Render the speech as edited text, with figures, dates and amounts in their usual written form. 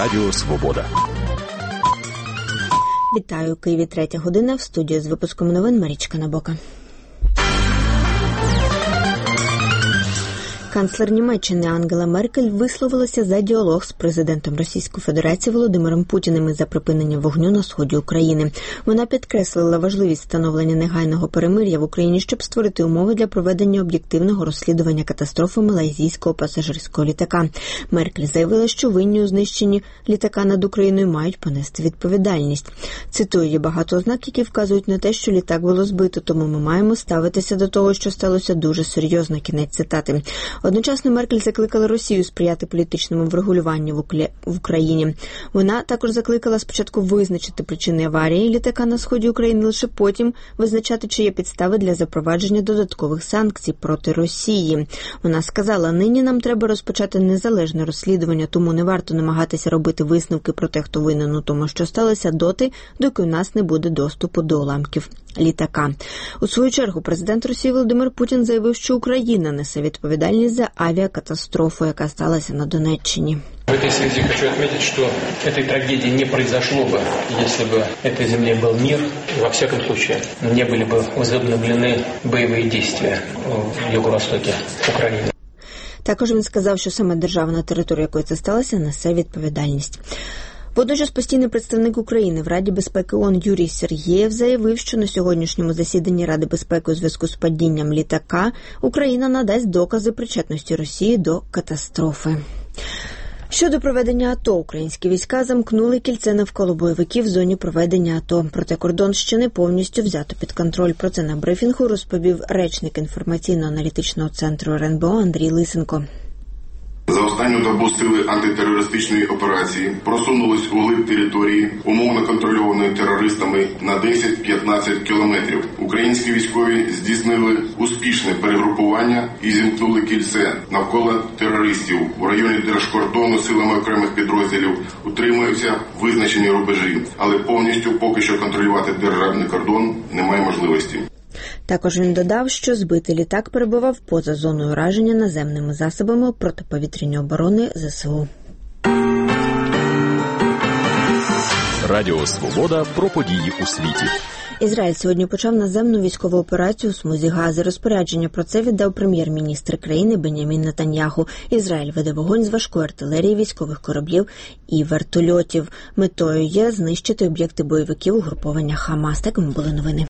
Радіо Свобода. Вітаю, у Києві 3 година, в студії з випуском новин Марічка Набока. Канцлер Німеччини Ангела Меркель висловилася за діалог з президентом Російської Федерації Володимиром Путіним за припинення вогню на сході України. Вона підкреслила важливість встановлення негайного перемир'я в Україні, щоб створити умови для проведення об'єктивного розслідування катастрофи малайзійського пасажирського літака. Меркель заявила, що винні у знищенні літака над Україною мають понести відповідальність. Цитую, є багато ознак, які вказують на те, що літак було збито, тому ми маємо ставитися до того, що сталося дуже серйозно. Кінець цитати. Одночасно Меркель закликала Росію сприяти політичному врегулюванню в Україні. Вона також закликала спочатку визначити причини аварії літака на сході України, лише потім визначати, чи є підстави для запровадження додаткових санкцій проти Росії. Вона сказала, нині нам треба розпочати незалежне розслідування, тому не варто намагатися робити висновки про те, хто винен у тому, що сталося, доки у нас не буде доступу до уламків літака. У свою чергу президент Росії Володимир Путін заявив, що Україна несе відповідальність за авіакатастрофу, яка сталася на Донеччині. В этой связи хочу отметить, что этой трагедии не произошло бы, если бы этой земле был мир, и во всяком случае не были бы возобновлены боевые действия в юго-востоке Украины. Також він сказав, що саме держава, на території якої це сталося, несе відповідальність. Водночас постійний представник України в Раді безпеки ООН Юрій Сергєєв заявив, що на сьогоднішньому засіданні Ради безпеки у зв'язку з падінням літака Україна надасть докази причетності Росії до катастрофи. Щодо проведення АТО, українські війська замкнули кільце навколо бойовиків в зоні проведення АТО. Проте кордон ще не повністю взято під контроль. Про це на брифінгу розповів речник інформаційно-аналітичного центру РНБО Андрій Лисенко. За останню добу сили антитерористичної операції просунулись углиб території, умовно контрольованої терористами, на 10-15 кілометрів. Українські військові здійснили успішне перегрупування і зімкнули кільце навколо терористів. У районі держкордону силами окремих підрозділів утримуються визначені рубежі, але повністю поки що контролювати державний кордон немає можливості. Також він додав, що збитий літак перебував поза зоною ураження наземними засобами протиповітряної оборони ЗСУ. Радіо Свобода про події у світі. Ізраїль сьогодні почав наземну військову операцію у смузі Гази. Розпорядження про це віддав прем'єр-міністр країни Бенямін Нетаньяху. Ізраїль веде вогонь з важкої артилерії, військових кораблів і вертольотів. Метою є знищити об'єкти бойовиків угруповання Хамас. Такими були новини.